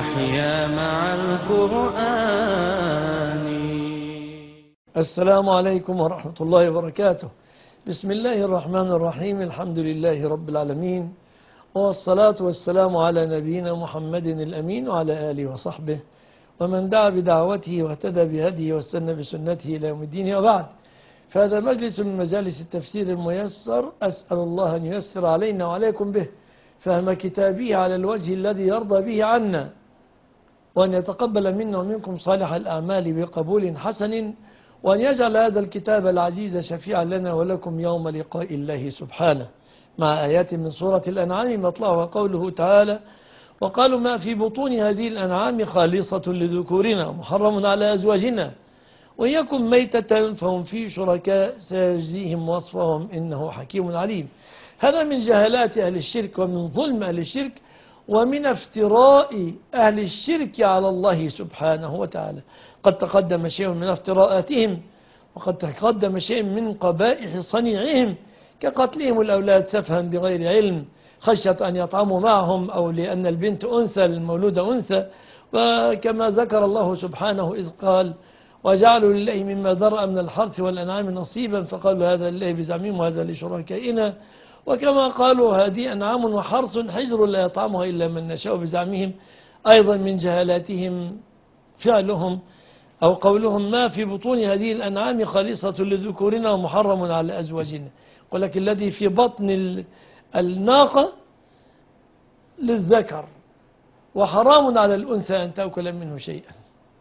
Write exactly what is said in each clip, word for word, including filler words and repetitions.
نحيا مع القرآن. السلام عليكم ورحمة الله وبركاته. بسم الله الرحمن الرحيم. الحمد لله رب العالمين، والصلاة والسلام على نبينا محمد الأمين وعلى آله وصحبه ومن دعا بدعوته واهتدى بهديه واستنى بسنته إلى يوم الدين. وبعد، فهذا مجلس من مجالس التفسير الميسر، أسأل الله أن ييسر علينا وعليكم به فهم كتابه على الوجه الذي يرضى به عنا، وأن يتقبل منا ومنكم صالح الأعمال بقبول حسن، وأن يجعل هذا الكتاب العزيز شفيعا لنا ولكم يوم لقاء الله سبحانه. مع آيات من سورة الأنعام مطلعها قوله تعالى: وقالوا ما في بطون هذه الأنعام خالصة لذكورنا محرم على أزواجنا وإن يكن ميتة فهم فيه شركاء سيجزيهم وصفهم إنه حكيم عليم. هذا من جهالات أهل الشرك ومن ظلم أهل الشرك ومن افتراء أهل الشرك على الله سبحانه وتعالى. قد تقدم شيء من افتراءاتهم، وقد تقدم شيء من قبائح صنيعهم كقتلهم الأولاد سفها بغير علم خشية أن يطعموا معهم، أو لأن البنت أنثى المولودة أنثى. وكما ذكر الله سبحانه إذ قال: وجعلوا لله مما ذرأ من الحرث والأنعام نصيبا فقالوا هذا لله بزعمهم وهذا لشركائنا. وكما قالوا هذه أنعام وحرث حجر لا يطعمها إلا من نشاء بزعمهم. أيضا من جهالاتهم فعلهم أو قولهم ما في بطون هذه الأنعام خالصة لذكورنا ومحرم على أزواجنا. يقول لك الذي في بطن الناقة للذكر وحرام على الأنثى أن تأكل منه شيئا.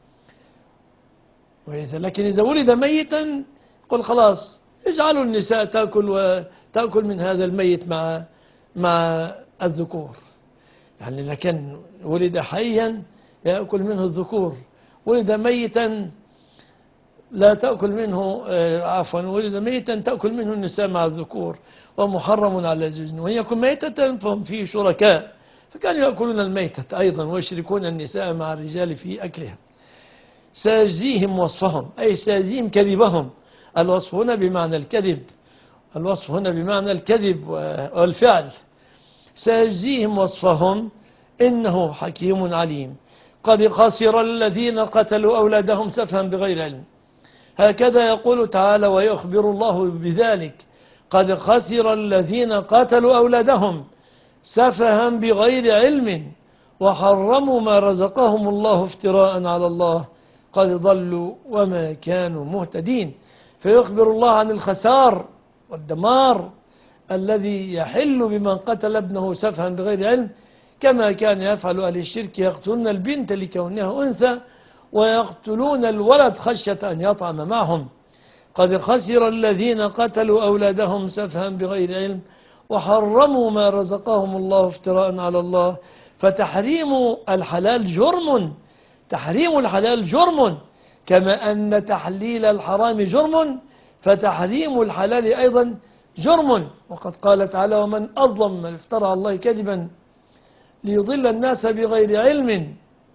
لكن إذا ولد ميتا قل خلاص اجعلوا النساء تأكل وتأكل من هذا الميت مع مع الذكور. يعني إذا كان ولد حيا يأكل منه الذكور، ولد ميتا لا تأكل منه، عفوا ولد ميتا تأكل منه النساء مع الذكور ومحرم على الزوجين وإن يكن ميتة فهم فيه شركاء فكانوا يأكلون الميتة أيضا ويشركون النساء مع الرجال في أكلها. سيجزيهم وصفهم أي سيجزيهم كذبهم. الوصف هنا بمعنى الكذب، الوصف هنا بمعنى الكذب والفعل. سيجزيهم وصفهم إنه حكيم عليم. قد خسر الذين قتلوا أولادهم سفها بغير علم. هكذا يقول تعالى ويخبر الله بذلك: قد خسر الذين قتلوا أولادهم سفها بغير علم وحرموا ما رزقهم الله افتراء على الله قد ضلوا وما كانوا مهتدين. فيخبر الله عن الخسار والدمار الذي يحل بمن قتل ابنه سفها بغير علم، كما كان يفعل أهل الشرك يقتلون البنت لكونها أنثى ويقتلون الولد خشية أن يطعم معهم. قد خسر الذين قتلوا أولادهم سفها بغير علم وحرموا ما رزقهم الله افتراء على الله. فتحريم الحلال جرم، تحريم الحلال جرم، كما أن تحليل الحرام جرم فتحريم الحلال أيضا جرم. وقد قال تعالى: ومن أظلم من افترى على الله كذبا ليضل الناس بغير علم.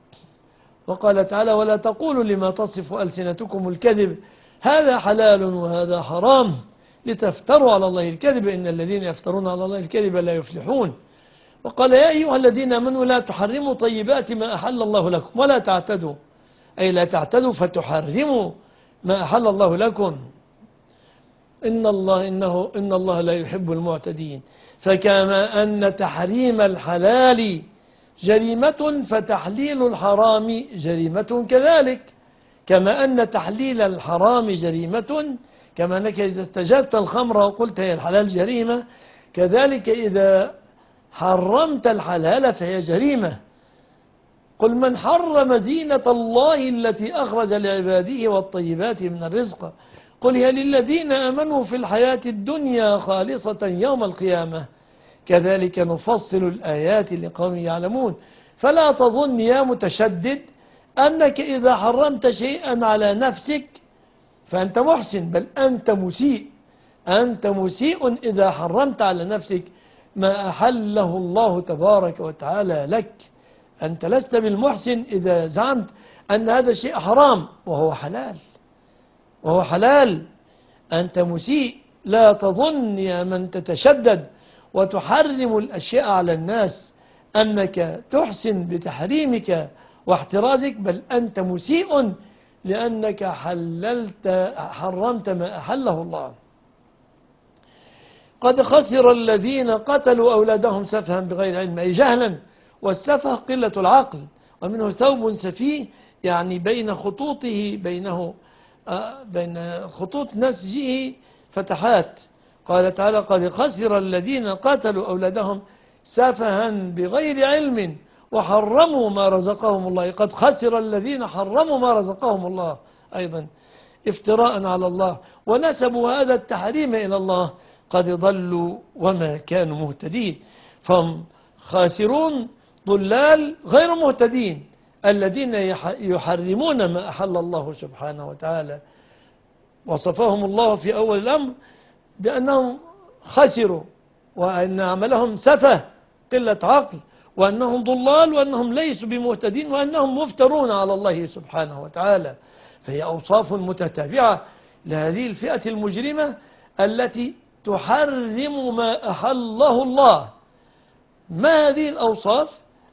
وقال تعالى: ولا تقولوا لما تصف ألسنتكم الكذب هذا حلال وهذا حرام لتفتروا على الله الكذب إن الذين يفترون على الله الكذب لا يفلحون. وقال: يا أيها الذين آمنوا لا تحرموا طيبات ما أحل الله لكم ولا تعتدوا، أي لا تعتدوا فتحرموا ما أحل الله لكم إن الله إنه إن الله لا يحب المعتدين. فكما أن تحريم الحلال جريمة فتحليل الحرام جريمة كذلك. كما أن تحليل الحرام جريمة، كما أنك إذا استجدت الخمر وقلت هي الحلال جريمة، كذلك إذا حرمت الحلال فهي جريمة. قل من حرم زينة الله التي أخرج لعباده والطيبات من الرزق قل هي للذين آمنوا في الحياة الدنيا خالصة يوم القيامة كذلك نفصل الآيات لقوم يعلمون. فلا تظن يا متشدد أنك إذا حرمت شيئا على نفسك فأنت محسن، بل أنت مسيء. أنت مسيء إذا حرمت على نفسك ما أحله الله تبارك وتعالى لك. أنت لست بالمحسن إذا زعمت أن هذا الشيء حرام وهو حلال، وهو حلال. أنت مسيء. لا تظن يا من تتشدد وتحرم الأشياء على الناس أنك تحسن بتحريمك واحترازك، بل أنت مسيء لأنك حللت حرمت ما أحله الله. قد خسر الذين قتلوا أولادهم سفها بغير علم، أي جهلا، والسفه قلة العقل، ومنه ثوب سفيه يعني بين خطوطه بينه آه بين خطوط نسجه فتحات. قال تعالى قد خسر الذين قتلوا أولادهم سفها بغير علم وحرموا ما رزقهم الله. قد خسر الذين حرموا ما رزقهم الله أيضا افتراء على الله، ونسبوا هذا التحريم إلى الله. قد ضلوا وما كانوا مهتدين، فهم خاسرون ضلال غير مهتدين الذين يحرمون ما أحل الله سبحانه وتعالى. وصفهم الله في أول الأمر بأنهم خسروا، وأن عملهم سفه قلة عقل، وأنهم ضلال، وأنهم ليسوا بمهتدين، وأنهم مفترون على الله سبحانه وتعالى. فهي أوصاف متتابعة لهذه الفئة المجرمة التي تحرم ما أحله الله. ما هذه الأوصاف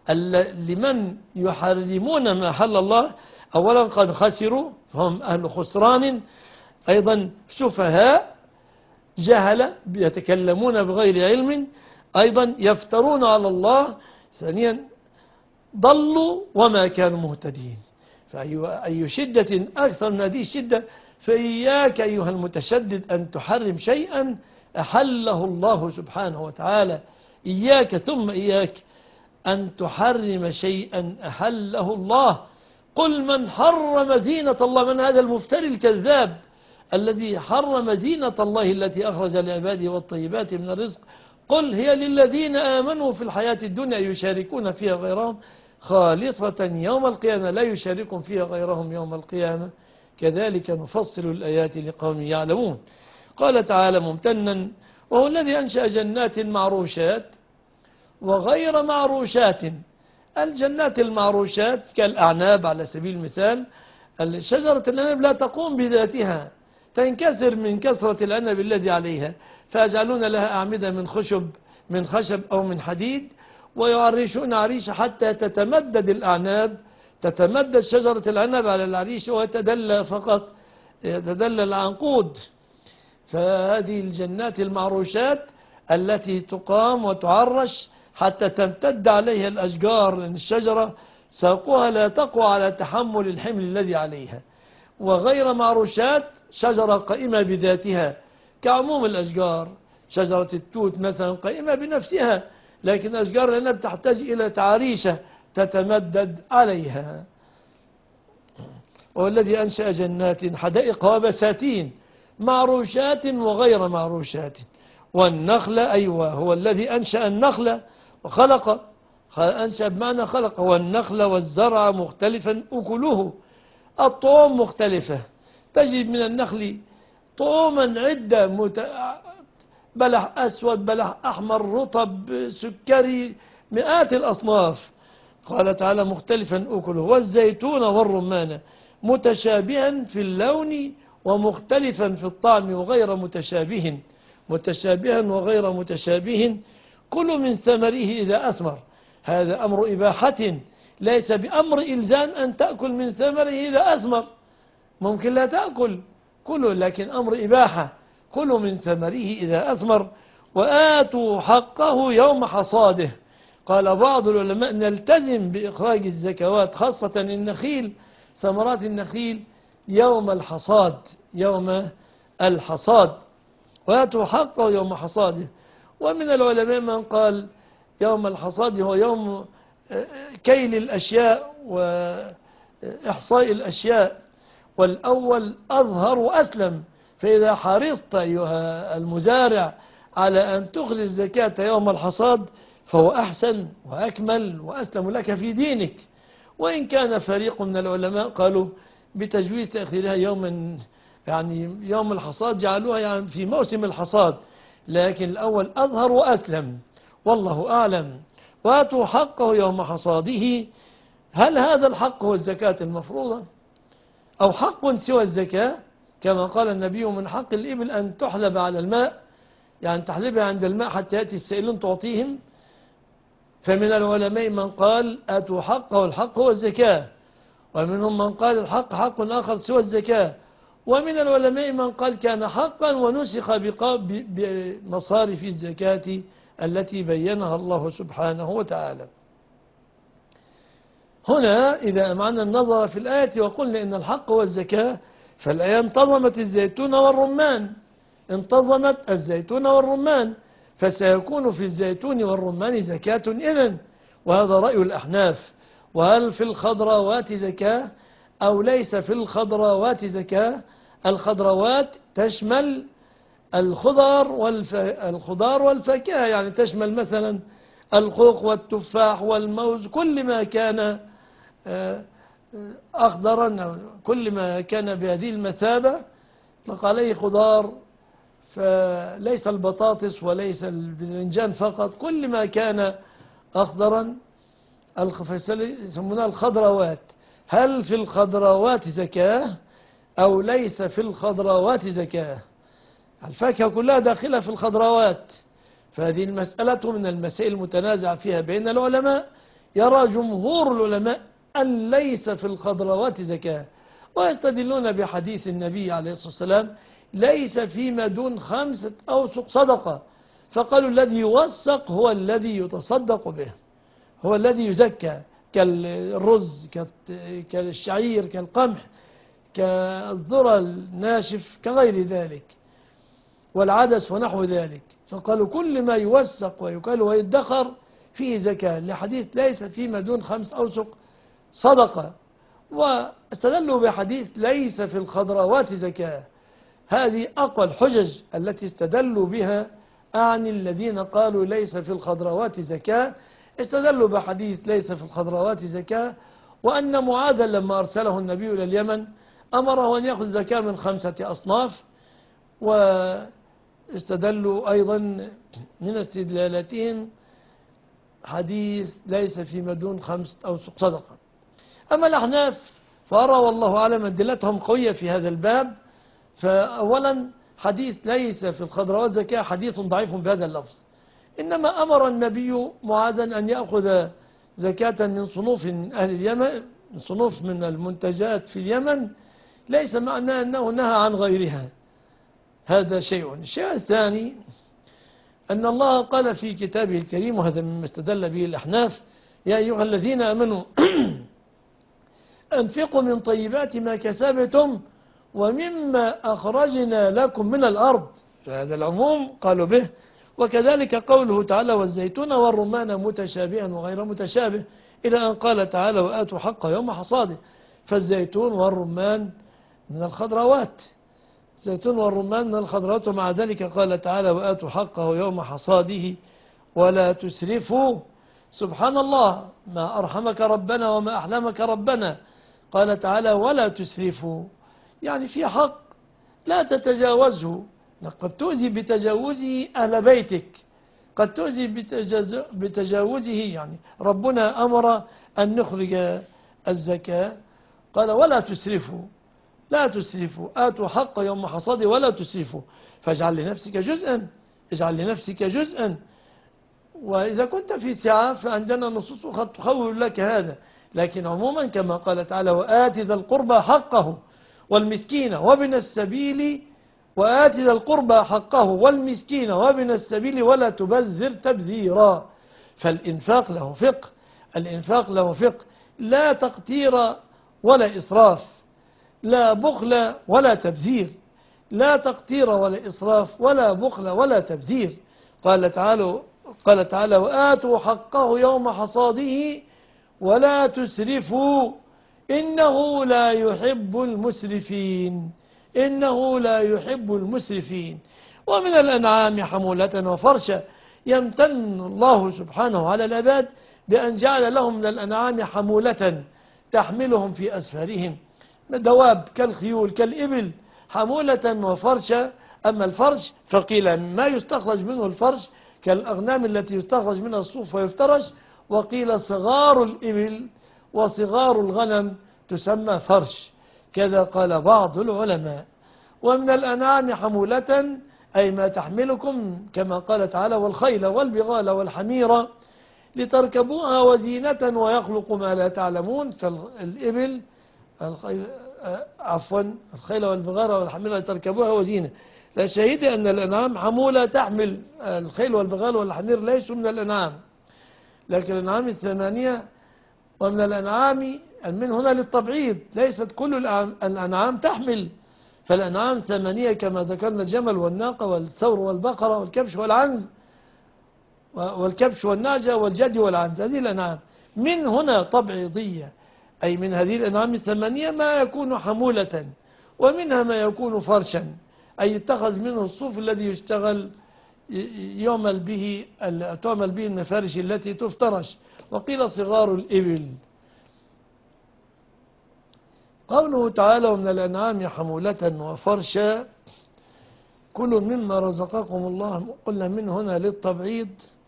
لمن يحرمون ما أحل الله؟ أولا قد خسروا، فهم أهل خسران، أيضا سفهاء جهلة يتكلمون بغير علم، أيضا يفترون على الله، ثانيا ضلوا وما كانوا مهتدين. فأي شدة أكثر من هذه الشدة؟ فإياك أيها المتشدد أن تحرم شيئا أحله الله سبحانه وتعالى، إياك ثم إياك أن تحرم شيئا أحله الله. قل من حرم زينة الله؟ من هذا المفتري الكذاب الذي حرم زينة الله التي أخرج لعباده والطيبات من الرزق؟ قل هي للذين آمنوا في الحياة الدنيا يشاركون فيها غيرهم خالصة يوم القيامة، لا يشاركون فيها غيرهم يوم القيامة. كذلك نفصل الآيات لقوم يعلمون. قال تعالى ممتنا وهو الذي أنشأ جنات معروشات وغير معروشات. الجنات المعروشات كالأعناب على سبيل المثال، شجرة العنب لا تقوم بذاتها، تنكسر من كثرة العنب الذي عليها، فيجعلون لها أعمدة من خشب من خشب أو من حديد، ويعرشون عريش حتى تتمدد الأعناب، تتمدد شجرة العنب على العريش ويتدلى فقط يتدلى العنقود. فهذه الجنات المعروشات التي تقام وتعرش حتى تمتد عليها الأشجار، لأن الشجرة ساقها لا تقوى على تحمل الحمل الذي عليها. وغير معروشات شجرة قائمة بذاتها كعموم الأشجار، شجرة التوت مثلا قائمة بنفسها، لكن أشجار العنب تحتاج إلى تعريشة تتمدد عليها. والذي أنشأ جنات حدائق وبساتين معروشات وغير معروشات، والنخل أيوة هو الذي أنشأ النخل وخلق، أنشأ بمعنى خلق، والنخل والزرع مختلفا أكله، الطعوم مختلفة، تجد من النخل طعوما عدة مت... بلح أسود، بلح أحمر، رطب، سكري، مئات الأصناف. قال تعالى مختلفا أكله، والزيتون والرمان متشابها في اللون ومختلفا في الطعم وغير متشابه، متشابها وغير متشابه، كل من ثمره إذا أثمر. هذا أمر إباحة، ليس بأمر إلزام أن تأكل من ثمره إذا أثمر، ممكن لا تأكل كله، لكن أمر إباحة، كل من ثمره إذا أثمر وآتوا حقه يوم حصاده. قال بعض العلماء نلتزم بإخراج الزكوات خاصة النخيل، ثمرات النخيل يوم الحصاد، يوم الحصاد، وآتوا حقه يوم حصاده. ومن العلماء من قال يوم الحصاد هو يوم كيل الأشياء وإحصاء الأشياء، والأول أظهر وأسلم. فإذا حرصت أيها المزارع على أن تخرج الزكاة يوم الحصاد فهو أحسن وأكمل وأسلم لك في دينك. وإن كان فريق من العلماء قالوا بتجويز تأخيرها يوما، يعني يوم الحصاد جعلوها يعني في موسم الحصاد، لكن الأول أظهر وأسلم والله أعلم. وآتوا حقه يوم حصاده. هل هذا الحق هو الزكاة المفروضة أو حق سوى الزكاة؟ كما قال النبي من حق الإبل أن تحلب على الماء، يعني تحلبها عند الماء حتى يأتي السائلون تعطيهم، فمن العلماء من قال آتوا حقه، والحق هو الزكاة، ومنهم من قال الحق حق آخر سوى الزكاة، ومن العلماء من قال كان حقا ونسخ بمصارف الزكاة التي بينها الله سبحانه وتعالى. هنا إذا أمعنا النظر في الآية وقلنا إن الحق هو الزكاة، فالآية انتظمت الزيتون والرمان، انتظمت الزيتون والرمان، فسيكون في الزيتون والرمان زكاة إذن، وهذا رأي الأحناف. وهل في الخضروات زكاة أو ليس في الخضروات زكاة؟ الخضروات تشمل الخضار والف... الخضار والفاكهة، يعني تشمل مثلا الخوخ والتفاح والموز، كل ما كان أخضرا، كل ما كان بهذه المثابة يطلق عليه خضار، فليس البطاطس وليس البذنجان فقط، كل ما كان أخضرا يسمونها الخضروات. هل في الخضروات زكاة أو ليس في الخضروات زكاة؟ الفاكهة كلها داخلة في الخضروات، فهذه المسألة من المسائل المتنازع فيها بين العلماء. يرى جمهور العلماء أن ليس في الخضروات زكاة، ويستدلون بحديث النبي عليه الصلاة والسلام ليس فيما دون خمسة أوسق صدقة، فقالوا الذي يوثق هو الذي يتصدق به، هو الذي يزكى، كالرز كالشعير كالقمح كالذرة الناشف كغير ذلك والعدس ونحو ذلك، فقالوا كل ما يوثق ويكال ويدخر فيه زكاة، لحديث ليس فيما دون خمس أوسق صدقة. واستدلوا بحديث ليس في الخضروات زكاة. هذه أقوى الحجج التي استدلوا بها أعني الذين قالوا ليس في الخضروات زكاة، استدلوا بحديث ليس في الخضروات زكاة، وأن معاذا لما أرسله النبي إلى اليمن أمره أن يأخذ زكاة من خمسة أصناف. واستدلوا أيضا من استدلالاتهم حديث ليس فيما دون خمسة أوسق صدقة. أما الأحناف فأرى والله أعلم أدلتهم قوية في هذا الباب. فأولا حديث ليس في الخضروات زكاة حديث ضعيف بهذا اللفظ، إنما أمر النبي معاذا أن يأخذ زكاة من صنوف أهل اليمن، صنوف من المنتجات في اليمن، ليس معناه أنه نهى عن غيرها، هذا شيء. الشيء الثاني أن الله قال في كتابه الكريم، وهذا مما استدل به الأحناف: يا أيها الذين آمنوا أنفقوا من طيبات ما كسبتم ومما أخرجنا لكم من الأرض، فهذا العموم قالوا به. وكذلك قوله تعالى: والزيتون والرمان متشابها وغير متشابه، إلى أن قال تعالى: وآتوا حقه يوم حصاده. فالزيتون والرمان من الخضروات، الزيتون والرمان من الخضروات، ومع ذلك قال تعالى: وآتوا حقه يوم حصاده ولا تسرفوا. سبحان الله، ما أرحمك ربنا وما أحلمك ربنا، قال تعالى: ولا تسرفوا، يعني في حق لا تتجاوزه. قد تؤذي بتجاوزه أهل بيتك، قد تؤذي بتجاوزه، يعني ربنا أمر أن نخرج الزكاة، قال: ولا تسرفوا، لا تسرفوا، آتوا حق يوم حصاده ولا تسرفوا. فاجعل لنفسك جزءا، اجعل لنفسك جزءا. وإذا كنت في سعة فعندنا نصوص قد تخول لك هذا، لكن عموما كما قال تعالى: وآت ذا القربى حقه والمسكين وابن السبيل، وآت ذا القربى حقه والمسكين وابن السبيل ولا تبذر تبذيرا. فالإنفاق له فقه، الإنفاق له فقه، لا تقتير ولا إسراف، لا بخل ولا تبذير، لا تقتير ولا إسراف ولا بخل ولا تبذير. قال تعالى قال تعالى: وآتوا حقه يوم حصاده ولا تسرفوا إنه لا يحب المسرفين، إنه لا يحب المسرفين. ومن الأنعام حمولة وفرشا، يمتن الله سبحانه على العباد بأن جعل لهم من الأنعام حمولة تحملهم في أسفارهم، دواب كالخيول كالإبل، حمولة وفرشا. أما الفرش فقيل ما يستخرج منه الفرش كالأغنام التي يستخرج منها الصوف ويفترش، وقيل صغار الإبل وصغار الغنم تسمى فرش، كذا قال بعض العلماء. ومن الأنعام حمولة أي ما تحملكم، كما قال تعالى: والخيل والبغال والحمير لتركبوها وزينة ويخلق ما لا تعلمون. فالإبل الخيل عفوا الخيل والبغال والحمير لتركبوها وزينة. لا شهد أن الأنعام حمولة تحمل. الخيل والبغال والحمير ليسوا من الأنعام، لكن الأنعام الثمانية. ومن الأنعام من هنا للتبعيض، ليست كل الأنعام تحمل، فالأنعام ثمانية كما ذكرنا: الجمل والناقة والثور والبقرة والكبش والعنز والكبش والنعجة والجدي والعنز، هذه الأنعام. من هنا تبعيضية، أي من هذه الأنعام الثمانية ما يكون حمولة، ومنها ما يكون فرشا، أي يتخذ منه الصوف الذي يشتغل يعمل به تعمل به المفارش التي تفترش. وقيل صغار الإبل. قوله تعالى: ومن الأنعام حمولة وفرشا كلوا مما رزقكم الله، قلنا من هنا للتبعيض.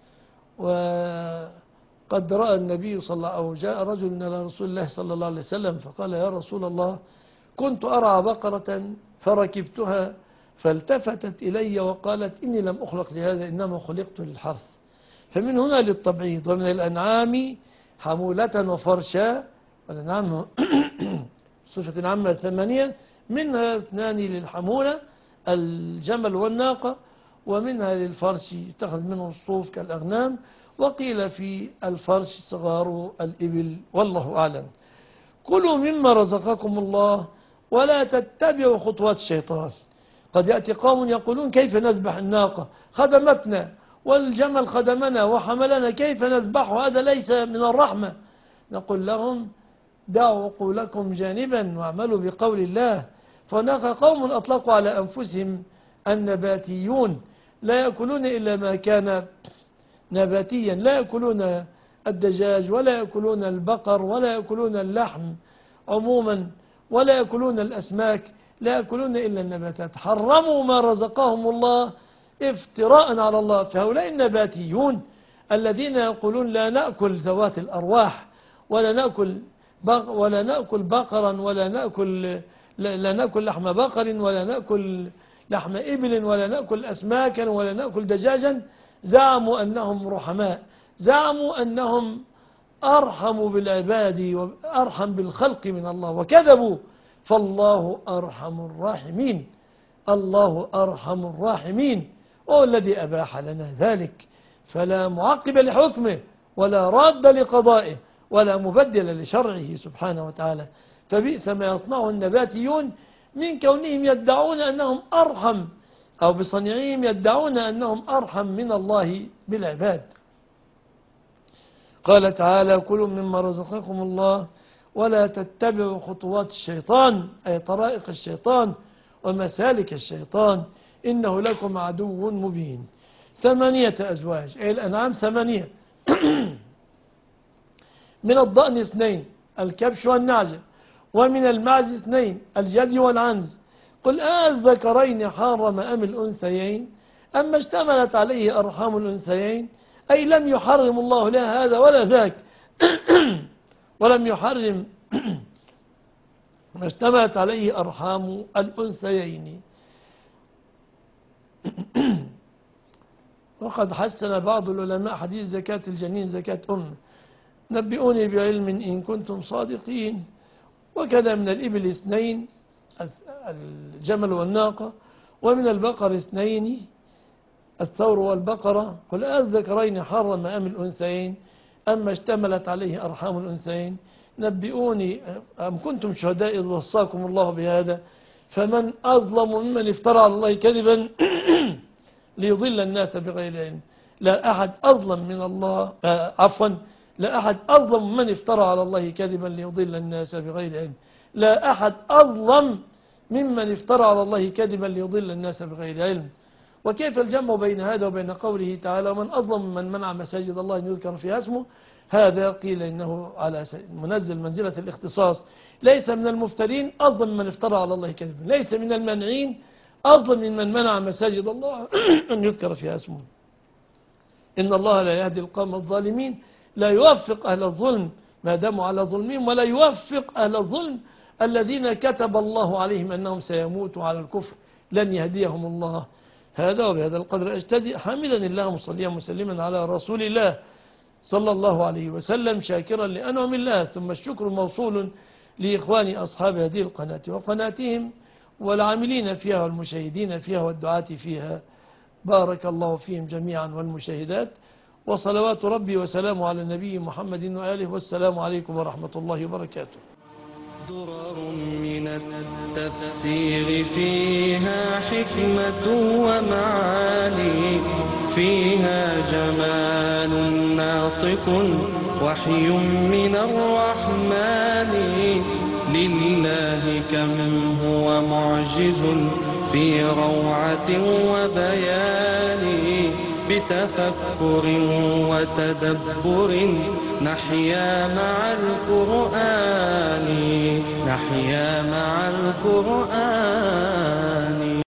وقد رأى النبي صلى الله عليه وسلم أو جاء رجل إلى رسول الله صلى الله عليه وسلم فقال: يا رسول الله، كنت أرعى بقرة فركبتها فالتفتت إلي وقالت: إني لم أخلق لهذا، إنما خلقت للحرث. فمن هنا للتبعيض. ومن الأنعام حمولة وفرشا، والأنعام صفة عامة ثمانية، منها اثنان للحمولة الجمل والناقة، ومنها للفرش يتخذ منه الصوف كالأغنام. وقيل في الفرش صغار الإبل، والله أعلم. كلوا مما رزقكم الله ولا تتبعوا خطوات الشيطان. قد يأتي قوم يقولون: كيف نذبح الناقة؟ خدمتنا، والجمل خدمنا وحملنا، كيف نذبحه؟ هذا ليس من الرحمة. نقول لهم: دعوا عقولكم جانبا واعملوا بقول الله. فهناك قوم أطلقوا على أنفسهم النباتيون، لا يأكلون إلا ما كان نباتيا، لا يأكلون الدجاج ولا يأكلون البقر ولا يأكلون اللحم عموما ولا يأكلون الأسماك، لا يأكلون إلا النباتات. حرموا ما رزقهم الله افتراء على الله. فهؤلاء النباتيون الذين يقولون: لا نأكل ذوات الأرواح، ولا نأكل ولا نأكل بقرا، ولا نأكل لا نأكل لحم بقر، ولا نأكل لحم إبل، ولا نأكل أسماكا، ولا نأكل دجاجا، زعموا أنهم رحماء، زعموا أنهم أرحم بالعباد وأرحم بالخلق من الله، وكذبوا. فالله أرحم الراحمين، الله أرحم الراحمين، هو الذي أباح لنا ذلك، فلا معقب لحكمه ولا راد لقضائه ولا مبدل لشرعه سبحانه وتعالى. فبئس ما يصنعه النباتيون من كونهم يدعون أنهم أرحم، أو بصنيعهم يدعون أنهم أرحم من الله بالعباد. قال تعالى: كلوا مما رزقكم الله ولا تتبعوا خطوات الشيطان، أي طرائق الشيطان ومسالك الشيطان، إنه لكم عدو مبين. ثمانية أزواج، أي الأنعام ثمانية. من الضأن اثنين، الكبش والنعجة، ومن المعز اثنين، الجدي والعنز. قل أذكرين حرم أم الأنثيين أما اشتملت عليه أرحام الأنثيين، أي لم يحرم الله لا هذا ولا ذاك ولم يحرم ما اشتملت عليه أرحام الأنثيين. وقد حسن بعض العلماء حديث زكاة الجنين زكاة أم. نبئوني بعلم إن كنتم صادقين. وكذا من الإبل اثنين، الجمل والناقة، ومن البقر اثنين، الثور والبقرة. قل أذكرين حرم أم الأنثيين أما اشتملت عليه أرحام الأنثيين. نبئوني أم كنتم شهداء إذ وصاكم الله بهذا فمن أظلم ممن افترى على الله كذبا ليضل الناس بغير علم. لا أحد أظلم من الله آه عفوا لا أحد أظلم من افترى على الله كذبا ليضل الناس بغير علم. لا أحد أظلم ممن افترى على الله كذبا ليضل الناس بغير علم. وكيف الجمع بين هذا وبين قوله تعالى: ومن أظلم من منع مساجد الله أن يذكر فيها اسمه؟ هذا قيل إنه على منزل منزلة الاختصاص، ليس من المفترين أظلم من افترى على الله كذبا، ليس من المانعين أظلم ممن منع مساجد الله أن يذكر فيها اسمه. إن الله لا يهدي القوم الظالمين، لا يوفق أهل الظلم ما داموا على ظلمهم، ولا يوفق أهل الظلم الذين كتب الله عليهم أنهم سيموتوا على الكفر، لن يهديهم الله. هذا وبهذا القدر أجتزئ، حامدا الله مصليا مسلما على رسول الله صلى الله عليه وسلم شاكرا لأنعم الله، ثم الشكر موصول لإخواني أصحاب هذه القناة وقناتهم والعاملين فيها والمشاهدين فيها والدعاة فيها، بارك الله فيهم جميعا والمشاهدات، وصلوات ربي وسلامه على النبي محمد وآله، والسلام عليكم ورحمة الله وبركاته. درر من التفسير فيها حكمة ومعاني، فيها جمال ناطق وحي من الرحمن، لله كم هو معجز في روعة وبيان، بتفكر وتدبر نحيا مع القرآن، نحيا مع القرآن.